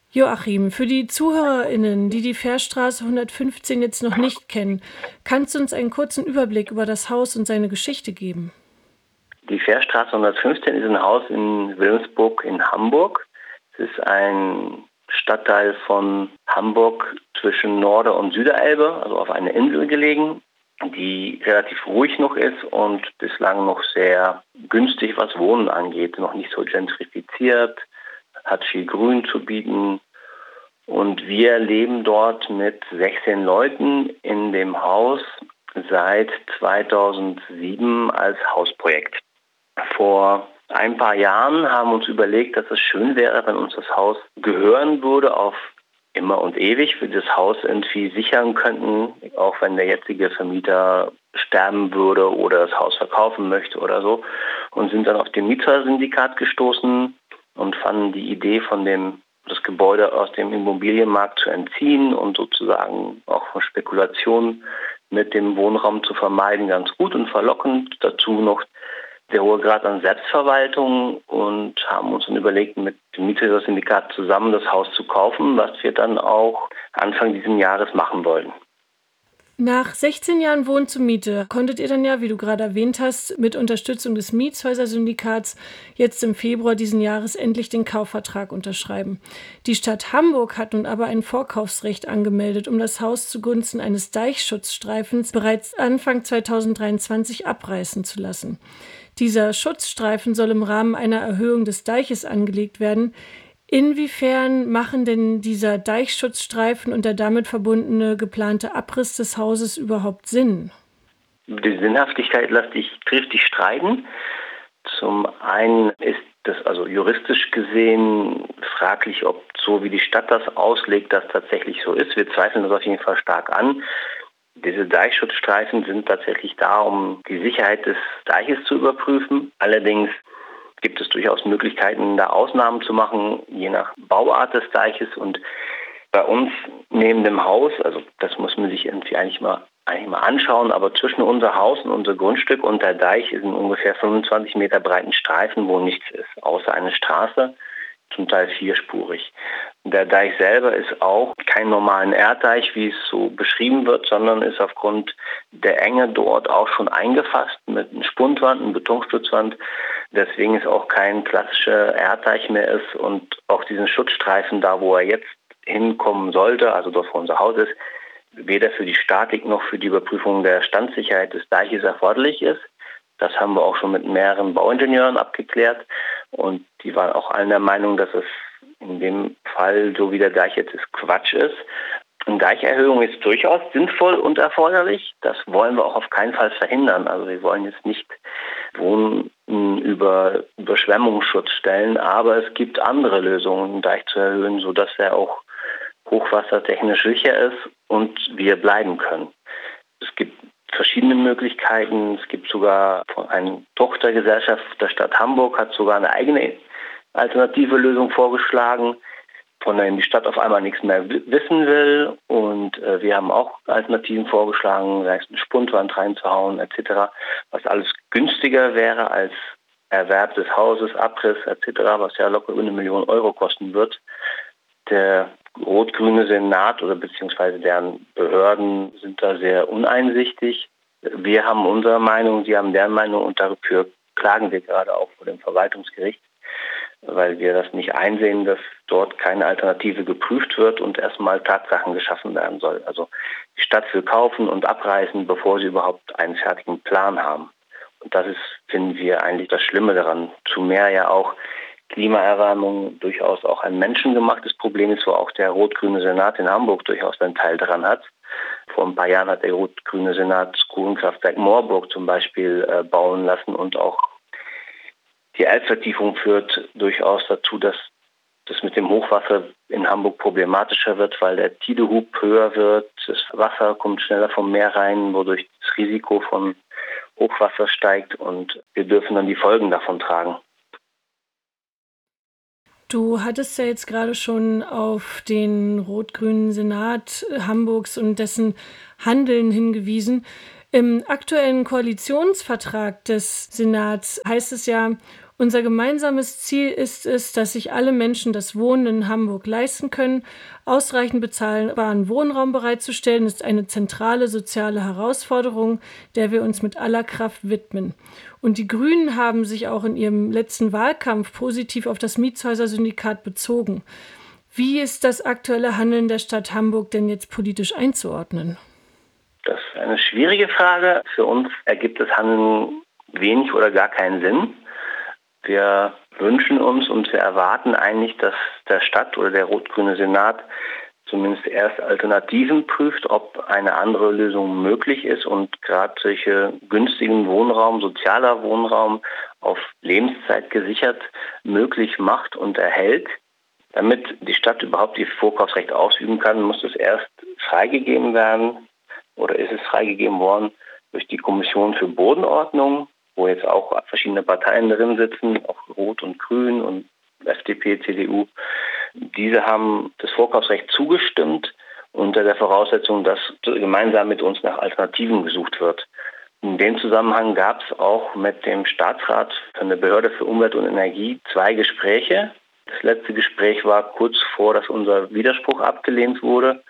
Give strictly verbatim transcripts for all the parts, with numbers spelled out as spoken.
Joachim, für die ZuhörerInnen, die die Fährstraße hundertfünfzehn jetzt noch nicht kennen, kannst du uns einen kurzen Überblick über das Haus und seine Geschichte geben? Die Fährstraße hundertfünfzehn ist ein Haus in Wilhelmsburg in Hamburg. Es ist ein Stadtteil von Hamburg zwischen Nord- und Süderelbe, also auf einer Insel gelegen, die relativ ruhig noch ist und bislang noch sehr günstig, was Wohnen angeht. Noch nicht so gentrifiziert, hat viel Grün zu bieten. Und wir leben dort mit sechzehn Leuten in dem Haus seit zweitausendsieben als Hausprojekt. Vor ein paar Jahren haben wir uns überlegt, dass es schön wäre, wenn uns das Haus gehören würde auf immer und ewig, wir das Haus irgendwie sichern könnten, auch wenn der jetzige Vermieter sterben würde oder das Haus verkaufen möchte oder so. Und sind dann auf den Mietersyndikat gestoßen und fanden die Idee von dem das Gebäude aus dem Immobilienmarkt zu entziehen und sozusagen auch von Spekulationen mit dem Wohnraum zu vermeiden, ganz gut und verlockend. Dazu noch der hohe Grad an Selbstverwaltung und haben uns dann überlegt, mit dem Mietersyndikat zusammen das Haus zu kaufen, was wir dann auch Anfang dieses Jahres machen wollen. Nach sechzehn Jahren Wohnen zur Miete konntet ihr dann ja, wie du gerade erwähnt hast, mit Unterstützung des Mietshäuser-Syndikats jetzt im Februar diesen Jahres endlich den Kaufvertrag unterschreiben. Die Stadt Hamburg hat nun aber ein Vorkaufsrecht angemeldet, um das Haus zugunsten eines Deichschutzstreifens bereits Anfang zweitausenddreiundzwanzig abreißen zu lassen. Dieser Schutzstreifen soll im Rahmen einer Erhöhung des Deiches angelegt werden. Inwiefern machen denn dieser Deichschutzstreifen und der damit verbundene geplante Abriss des Hauses überhaupt Sinn? Die Sinnhaftigkeit lässt sich triftig streiten. Zum einen ist das also juristisch gesehen fraglich, ob so wie die Stadt das auslegt, das tatsächlich so ist. Wir zweifeln das auf jeden Fall stark an. Diese Deichschutzstreifen sind tatsächlich da, um die Sicherheit des Deiches zu überprüfen. Allerdings gibt es durchaus Möglichkeiten, da Ausnahmen zu machen, je nach Bauart des Deiches. Und bei uns neben dem Haus, also das muss man sich irgendwie eigentlich mal, eigentlich mal anschauen, aber zwischen unser Haus und unser Grundstück und der Deich ist ein ungefähr fünfundzwanzig Meter breiten Streifen, wo nichts ist, außer eine Straße, zum Teil vierspurig. Der Deich selber ist auch kein normalen Erddeich, wie es so beschrieben wird, sondern ist aufgrund der Enge dort auch schon eingefasst mit einer Spundwand, einer Betonstützwand. Deswegen ist auch kein klassischer Erddeich mehr ist und auch diesen Schutzstreifen da, wo er jetzt hinkommen sollte, also dort wo unser Haus ist, weder für die Statik noch für die Überprüfung der Standsicherheit des Deiches erforderlich ist. Das haben wir auch schon mit mehreren Bauingenieuren abgeklärt und die waren auch allen der Meinung, dass es in dem Fall, so wie der Deich jetzt ist, Quatsch ist. Eine Deicherhöhung ist durchaus sinnvoll und erforderlich. Das wollen wir auch auf keinen Fall verhindern. Also wir wollen jetzt nicht Wohnen über Überschwemmungsschutz stellen, aber es gibt andere Lösungen, den Deich zu erhöhen, sodass er auch hochwassertechnisch sicher ist und wir bleiben können. Es gibt verschiedene Möglichkeiten. Es gibt sogar eine Tochtergesellschaft der Stadt Hamburg, hat sogar eine eigene alternative Lösung vorgeschlagen, von der die Stadt auf einmal nichts mehr wissen will. Und äh, wir haben auch Alternativen vorgeschlagen, sei es eine Spundwand reinzuhauen et cetera, was alles günstiger wäre als Erwerb des Hauses, Abriss et cetera, was ja locker über eine Million Euro kosten wird. Der rot-grüne Senat oder beziehungsweise deren Behörden sind da sehr uneinsichtig. Wir haben unsere Meinung, sie haben deren Meinung und dafür klagen wir gerade auch vor dem Verwaltungsgericht, weil wir das nicht einsehen, dass dort keine Alternative geprüft wird und erstmal Tatsachen geschaffen werden soll. Also die Stadt will kaufen und abreißen, bevor sie überhaupt einen fertigen Plan haben. Und das ist, finden wir, eigentlich das Schlimme daran. Zumehr ja auch Klimaerwärmung durchaus auch ein menschengemachtes Problem ist, wo auch der rot-grüne Senat in Hamburg durchaus einen Teil daran hat. Vor ein paar Jahren hat der rot-grüne Senat das Kohlenkraftwerk Moorburg zum Beispiel äh, bauen lassen und auch die Elbvertiefung führt durchaus dazu, dass das mit dem Hochwasser in Hamburg problematischer wird, weil der Tidehub höher wird, das Wasser kommt schneller vom Meer rein, wodurch das Risiko von Hochwasser steigt und wir dürfen dann die Folgen davon tragen. Du hattest ja jetzt gerade schon auf den rot-grünen Senat Hamburgs und dessen Handeln hingewiesen. Im aktuellen Koalitionsvertrag des Senats heißt es ja, Unser gemeinsames Ziel ist es, dass sich alle Menschen das Wohnen in Hamburg leisten können. Ausreichend bezahlbaren Wohnraum bereitzustellen, ist eine zentrale soziale Herausforderung, der wir uns mit aller Kraft widmen. Und die Grünen haben sich auch in ihrem letzten Wahlkampf positiv auf das Mietshäuser-Syndikat bezogen. Wie ist das aktuelle Handeln der Stadt Hamburg denn jetzt politisch einzuordnen? Das ist eine schwierige Frage. Für uns ergibt das Handeln wenig oder gar keinen Sinn. Wir wünschen uns und wir erwarten eigentlich, dass der Stadt oder der rot-grüne Senat zumindest erst Alternativen prüft, ob eine andere Lösung möglich ist und gerade solche günstigen Wohnraum, sozialer Wohnraum auf Lebenszeit gesichert möglich macht und erhält. Damit die Stadt überhaupt ihr Vorkaufsrecht ausüben kann, muss es erst freigegeben werden oder ist es freigegeben worden durch die Kommission für Bodenordnung, wo jetzt auch verschiedene Parteien drin sitzen, auch Rot und Grün und F D P, C D U. Diese haben das Vorkaufsrecht zugestimmt unter der Voraussetzung, dass gemeinsam mit uns nach Alternativen gesucht wird. In dem Zusammenhang gab es auch mit dem Staatsrat von der Behörde für Umwelt und Energie zwei Gespräche. Das letzte Gespräch war kurz vor, dass unser Widerspruch abgelehnt wurde.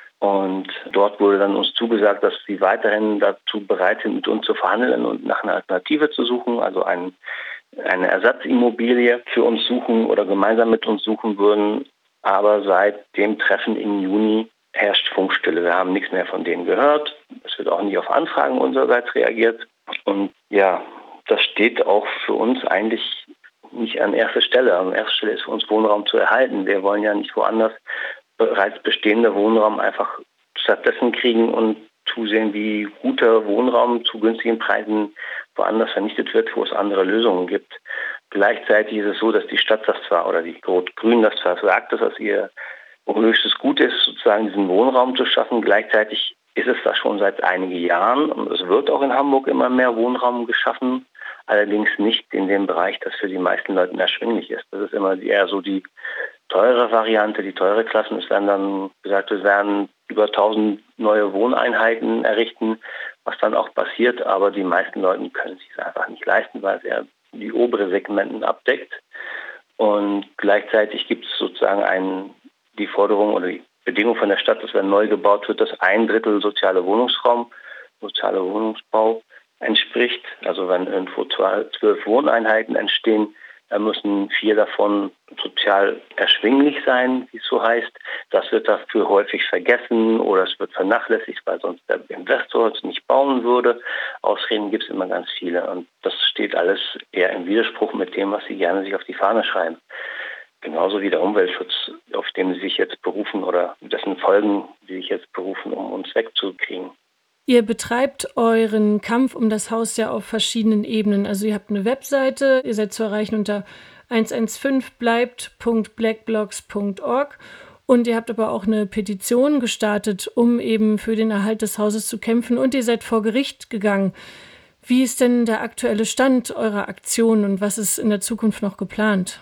Und dort wurde dann uns zugesagt, dass sie weiterhin dazu bereit sind, mit uns zu verhandeln und nach einer Alternative zu suchen, also ein, eine Ersatzimmobilie für uns suchen oder gemeinsam mit uns suchen würden. Aber seit dem Treffen im Juni herrscht Funkstille. Wir haben nichts mehr von denen gehört. Es wird auch nicht auf Anfragen unsererseits reagiert. Und ja, das steht auch für uns eigentlich nicht an erster Stelle. An erster Stelle ist für uns Wohnraum zu erhalten. Wir wollen ja nicht woanders bereits bestehender Wohnraum einfach stattdessen kriegen und zusehen, wie guter Wohnraum zu günstigen Preisen woanders vernichtet wird, wo es andere Lösungen gibt. Gleichzeitig ist es so, dass die Stadt das zwar oder die Rot-Grün das zwar sagt, dass das ihr höchstes Gut ist, sozusagen diesen Wohnraum zu schaffen. Gleichzeitig ist es das schon seit einigen Jahren und es wird auch in Hamburg immer mehr Wohnraum geschaffen. Allerdings nicht in dem Bereich, das für die meisten Leute erschwinglich ist. Das ist immer eher so die teure Variante, die teure Klassen. Es werden dann gesagt, wir werden über tausend neue Wohneinheiten errichten, was dann auch passiert. Aber die meisten Leute können es sich einfach nicht leisten, weil es eher die obere Segmenten abdeckt. Und gleichzeitig gibt es sozusagen einen, die Forderung oder die Bedingung von der Stadt, dass wenn neu gebaut wird, dass ein Drittel soziale Wohnungsraum, sozialer Wohnungsbau entspricht. Also wenn irgendwo zwölf Wohneinheiten entstehen, dann müssen vier davon sozial erschwinglich sein, wie es so heißt. Das wird dafür häufig vergessen oder es wird vernachlässigt, weil sonst der Investor es nicht bauen würde. Ausreden gibt es immer ganz viele und das steht alles eher im Widerspruch mit dem, was sie gerne sich auf die Fahne schreiben. Genauso wie der Umweltschutz, auf den sie sich jetzt berufen oder dessen Folgen sie sich jetzt berufen, um uns wegzukriegen. Ihr betreibt euren Kampf um das Haus ja auf verschiedenen Ebenen. Also ihr habt eine Webseite, ihr seid zu erreichen unter eins eins fünf bleibt punkt blackblocks punkt org und ihr habt aber auch eine Petition gestartet, um eben für den Erhalt des Hauses zu kämpfen und ihr seid vor Gericht gegangen. Wie ist denn der aktuelle Stand eurer Aktion und was ist in der Zukunft noch geplant?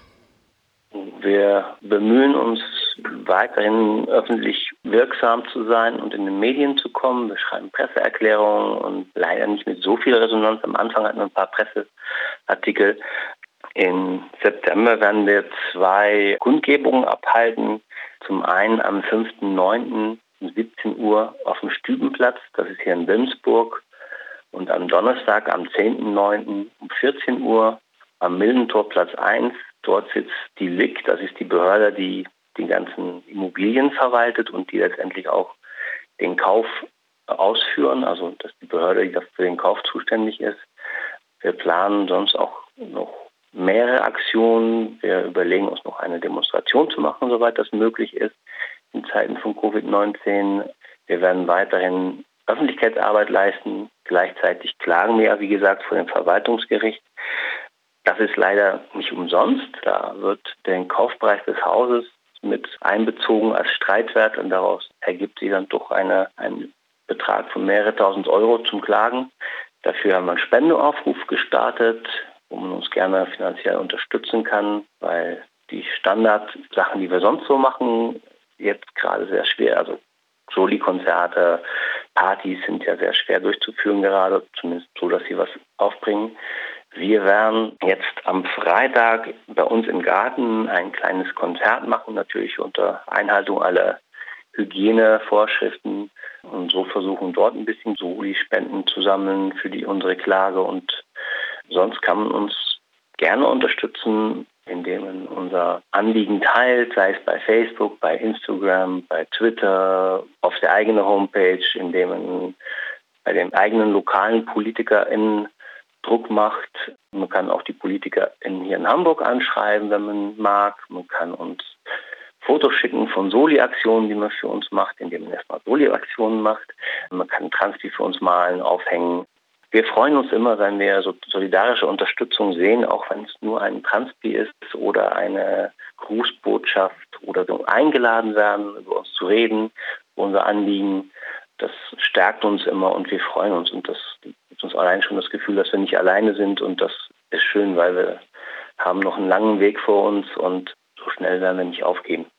Wir bemühen uns weiterhin öffentlich wirksam zu sein und in den Medien zu kommen. Wir schreiben Presseerklärungen und leider nicht mit so viel Resonanz. Am Anfang hatten wir ein paar Presseartikel. Im September werden wir zwei Kundgebungen abhalten. Zum einen am fünften neunten um siebzehn Uhr auf dem Stübenplatz, das ist hier in Wilmsburg. Und am Donnerstag am zehnten neunten um vierzehn Uhr am Mildentorplatz eins. Dort sitzt die L I C, das ist die Behörde, die die ganzen Immobilien verwaltet und die letztendlich auch den Kauf ausführen, also dass die Behörde, die für den Kauf zuständig ist. Wir planen sonst auch noch mehrere Aktionen. Wir überlegen uns noch eine Demonstration zu machen, soweit das möglich ist in Zeiten von Covid neunzehn. Wir werden weiterhin Öffentlichkeitsarbeit leisten. Gleichzeitig klagen wir ja, wie gesagt, vor dem Verwaltungsgericht. Das ist leider nicht umsonst. Da wird der Kaufpreis des Hauses mit einbezogen als Streitwert und daraus ergibt sich dann doch eine, ein Betrag von mehrere tausend Euro zum Klagen. Dafür haben wir einen Spendeaufruf gestartet, wo man uns gerne finanziell unterstützen kann, weil die Standardsachen, die wir sonst so machen, jetzt gerade sehr schwer, also Soli-Konzerte, Partys sind ja sehr schwer durchzuführen gerade, zumindest so, dass sie was aufbringen. Wir werden jetzt am Freitag bei uns im Garten ein kleines Konzert machen, natürlich unter Einhaltung aller Hygienevorschriften, und so versuchen dort ein bisschen Soli-Spenden zu sammeln für die unsere Klage. Und sonst kann man uns gerne unterstützen, indem man unser Anliegen teilt, sei es bei Facebook, bei Instagram, bei Twitter, auf der eigenen Homepage, indem man bei den eigenen lokalen PolitikerInnen Druck macht. Man kann auch die PolitikerInnen hier in Hamburg anschreiben, wenn man mag. Man kann uns Fotos schicken von Soli-Aktionen, die man für uns macht, indem man erstmal Soli-Aktionen macht. Man kann Transpi für uns malen, aufhängen. Wir freuen uns immer, wenn wir so solidarische Unterstützung sehen, auch wenn es nur ein Transpi ist oder eine Grußbotschaft oder so eingeladen werden, über uns zu reden, unser Anliegen. Das stärkt uns immer und wir freuen uns, und das gibt uns allein schon das Gefühl, dass wir nicht alleine sind, und das ist schön, weil wir haben noch einen langen Weg vor uns und so schnell werden wir nicht aufgeben.